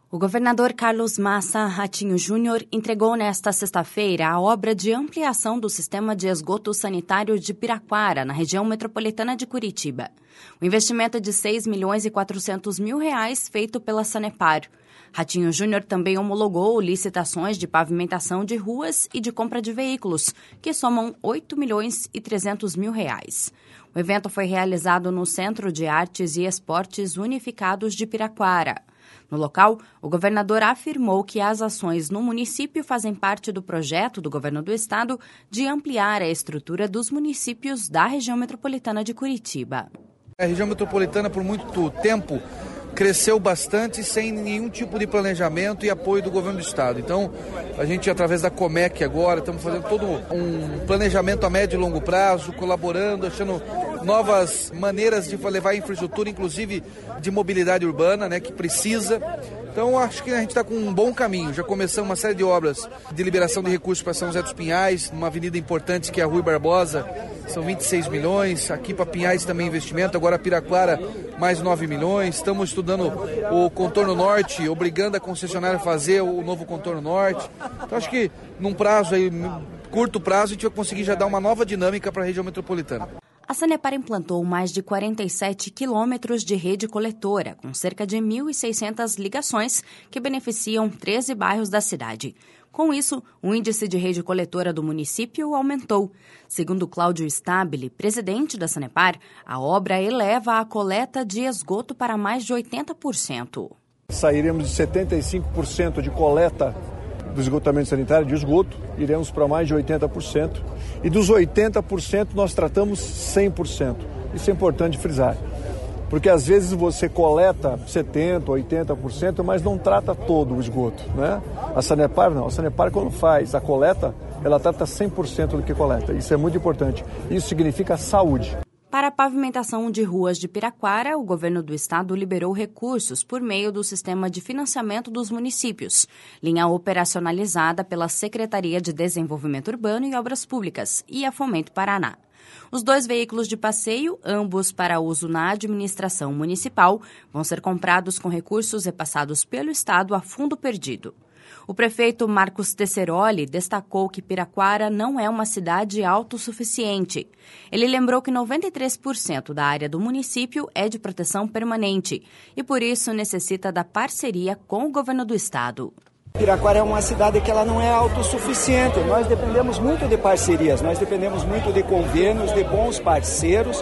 O governador Carlos Massa Ratinho Júnior entregou nesta sexta-feira a obra de ampliação do sistema de esgoto sanitário de Piraquara, na região metropolitana de Curitiba. O investimento é de R$ 6.400.000 feito pela Sanepar. Ratinho Júnior também homologou licitações de pavimentação de ruas e de compra de veículos, que somam R$ 8.300.000. O evento foi realizado no Centro de Artes e Esportes Unificados de Piraquara. No local, o governador afirmou que as ações no município fazem parte do projeto do governo do estado de ampliar a estrutura dos municípios da região metropolitana de Curitiba. A região metropolitana, por muito tempo, cresceu bastante sem nenhum tipo de planejamento e apoio do governo do estado. Então, a gente, através da Comec agora, estamos fazendo todo um planejamento a médio e longo prazo, colaborando, achando novas maneiras de levar a infraestrutura, inclusive de mobilidade urbana, que precisa. Então, acho que a gente está com um bom caminho. Já começamos uma série de obras de liberação de recursos para São José dos Pinhais, numa avenida importante que é a Rui Barbosa, são 26 milhões. Aqui para Pinhais também investimento, agora Piraquara mais 9 milhões. Estamos estudando o contorno norte, obrigando a concessionária a fazer o novo contorno norte. Então, acho que num prazo aí, curto prazo, a gente vai conseguir já dar uma nova dinâmica para a região metropolitana. A Sanepar implantou mais de 47 quilômetros de rede coletora, com cerca de 1.600 ligações que beneficiam 13 bairros da cidade. Com isso, o índice de rede coletora do município aumentou. Segundo Cláudio Stabile, presidente da Sanepar, a obra eleva a coleta de esgoto para mais de 80%. Sairemos de 75% de coleta do esgotamento sanitário, de esgoto, iremos para mais de 80%. E dos 80% nós tratamos 100%. Isso é importante frisar. Porque às vezes você coleta 70%, 80%, mas não trata todo o esgoto, né? A Sanepar não. A Sanepar, quando faz a coleta, ela trata 100% do que coleta. Isso é muito importante. Isso significa saúde. Para a pavimentação de ruas de Piraquara, o governo do estado liberou recursos por meio do Sistema de Financiamento dos Municípios, linha operacionalizada pela Secretaria de Desenvolvimento Urbano e Obras Públicas e a Fomento Paraná. Os 2 veículos de passeio, ambos para uso na administração municipal, vão ser comprados com recursos repassados pelo estado a fundo perdido. O prefeito Marcos Tesseroli destacou que Piraquara não é uma cidade autossuficiente. Ele lembrou que 93% da área do município é de proteção permanente e, por isso, necessita da parceria com o governo do estado. Piraquara é uma cidade que ela não é autossuficiente, nós dependemos muito de parcerias, nós dependemos muito de convênios, de bons parceiros.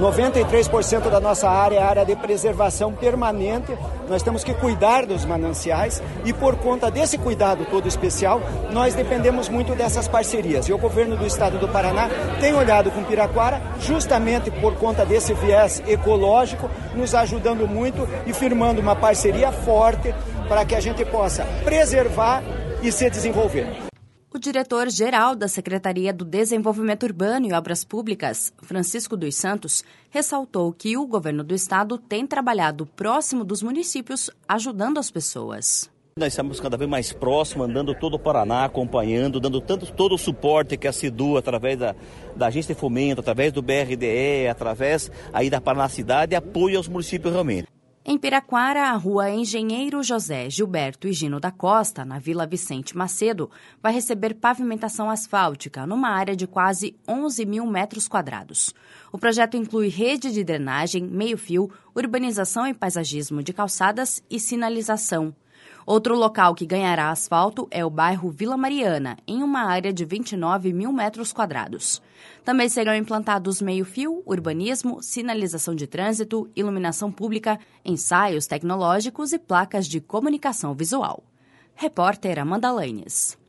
93% da nossa área é área de preservação permanente, nós temos que cuidar dos mananciais e por conta desse cuidado todo especial, nós dependemos muito dessas parcerias. E o governo do estado do Paraná tem olhado com Piraquara justamente por conta desse viés ecológico, nos ajudando muito e firmando uma parceria forte para que a gente possa preservar e se desenvolver. O diretor-geral da Secretaria do Desenvolvimento Urbano e Obras Públicas, Francisco dos Santos, ressaltou que o governo do estado tem trabalhado próximo dos municípios, ajudando as pessoas. Nós estamos cada vez mais próximos, andando todo o Paraná, acompanhando, dando todo o suporte que a CEDU, através da Agência de Fomento, através do BRDE, através aí da Paraná Cidade, apoio aos municípios realmente. Em Piraquara, a rua Engenheiro José Gilberto e Gino da Costa, na Vila Vicente Macedo, vai receber pavimentação asfáltica numa área de quase 11 mil metros quadrados. O projeto inclui rede de drenagem, meio-fio, urbanização e paisagismo de calçadas e sinalização. Outro local que ganhará asfalto é o bairro Vila Mariana, em uma área de 29 mil metros quadrados. Também serão implantados meio-fio, urbanismo, sinalização de trânsito, iluminação pública, ensaios tecnológicos e placas de comunicação visual. Repórter Amanda Lanes.